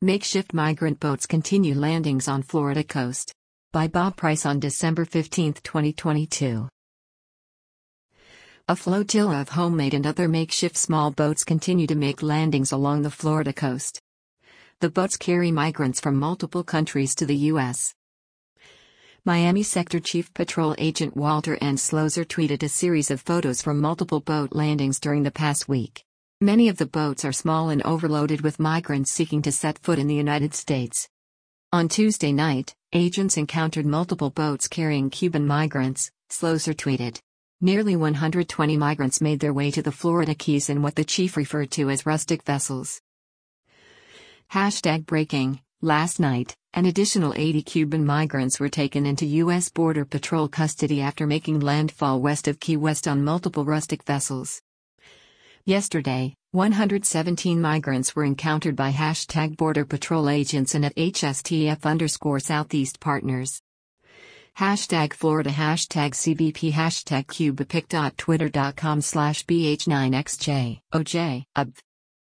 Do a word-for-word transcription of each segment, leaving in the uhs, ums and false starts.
Makeshift migrant boats continue landings on Florida coast. By Bob Price on December fifteenth, twenty twenty-two. A flotilla of homemade and other makeshift small boats continue to make landings along the Florida coast. The boats carry migrants from multiple countries to the U S Miami Sector Chief Patrol Agent Walter N. Slozer tweeted a series of photos from multiple boat landings during the past week. Many of the boats are small and overloaded with migrants seeking to set foot in the United States. On Tuesday night, agents encountered multiple boats carrying Cuban migrants, Slozer tweeted. Nearly one hundred twenty migrants made their way to the Florida Keys in what the chief referred to as rustic vessels. Hashtag breaking: last night, an additional eighty Cuban migrants were taken into U S Border Patrol custody after making landfall west of Key West on multiple rustic vessels. Yesterday, one hundred seventeen migrants were encountered by hashtag Border Patrol agents and at H S T F underscore Southeast Partners. Hashtag Florida hashtag C B P hashtag cubapic.twitter.com slash BH9XJ OJ UB.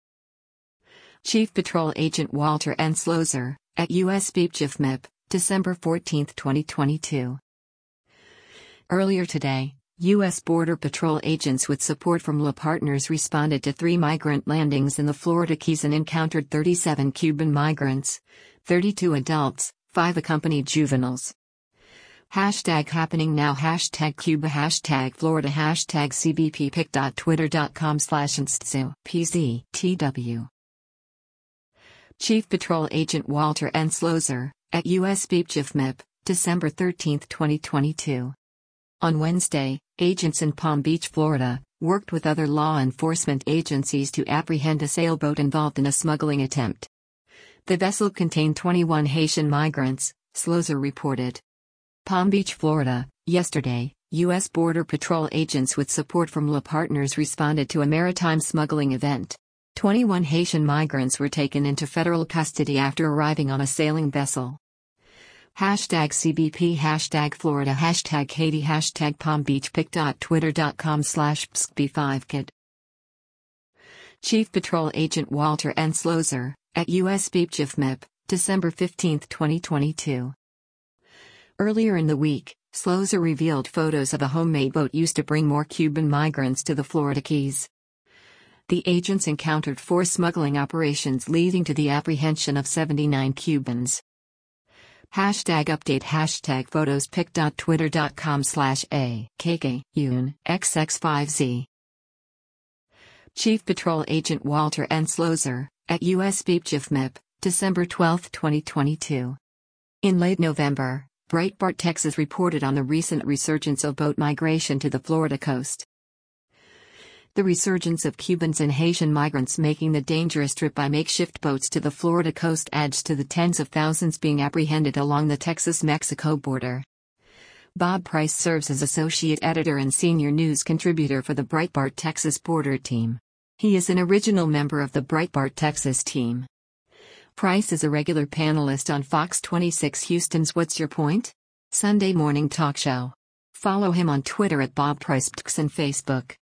Chief Patrol Agent Walter N. Slozer, at U S B P J F M I P, December fourteenth, twenty twenty-two. Earlier today, U S Border Patrol agents with support from La Partners responded to three migrant landings in the Florida Keys and encountered thirty-seven Cuban migrants, thirty-two adults, five accompanied juveniles. Hashtag happening now hashtag Cuba hashtag Florida hashtag cbppic.twitter.com slash instsu pz tw. Chief Patrol Agent Walter N. Slozer, at U S B P J F M I P, December thirteenth, twenty twenty-two. On Wednesday, agents in Palm Beach, Florida, worked with other law enforcement agencies to apprehend a sailboat involved in a smuggling attempt. The vessel contained twenty-one Haitian migrants, Slozer reported. Palm Beach, Florida, yesterday, U S Border Patrol agents with support from La Partners responded to a maritime smuggling event. twenty-one Haitian migrants were taken into federal custody after arriving on a sailing vessel. Hashtag C B P hashtag Florida hashtag Haiti hashtag Palm Beach pic.twitter.com slash P S C B five kid. Chief Patrol Agent Walter N. Slozer, at U S B P J F M I P, December fifteenth, twenty twenty-two. Earlier in the week, Slozer revealed photos of a homemade boat used to bring more Cuban migrants to the Florida Keys. The agents encountered four smuggling operations leading to the apprehension of seventy-nine Cubans. Hashtag update hashtag photos pic.twitter.com slash a kk un xx5z. Chief Patrol Agent Walter N. Slozer, at U S B P J F M I P, December twelfth, twenty twenty-two. In late November, Breitbart Texas reported on the recent resurgence of boat migration to the Florida coast. The resurgence of Cubans and Haitian migrants making the dangerous trip by makeshift boats to the Florida coast adds to the tens of thousands being apprehended along the Texas-Mexico border. Bob Price serves as associate editor and senior news contributor for the Breitbart Texas border team. He is an original member of the Breitbart Texas team. Price is a regular panelist on Fox twenty-six Houston's What's Your Point? Sunday morning talk show. Follow him on Twitter at Bob Price P T X and Facebook.